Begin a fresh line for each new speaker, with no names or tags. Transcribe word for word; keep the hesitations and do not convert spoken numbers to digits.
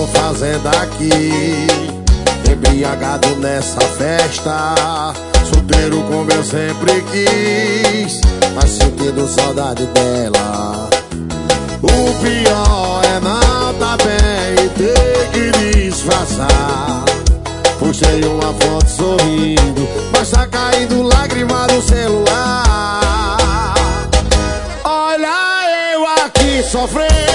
tô fazendo aqui? Embriagado nessa festa, solteiro como eu sempre quis, mas sentindo saudade dela. O pior é não tá bem e ter que disfarçar. Postei uma foto sorrindo, mas tá caindo lágrima no celular. Olha eu aqui sofrendo,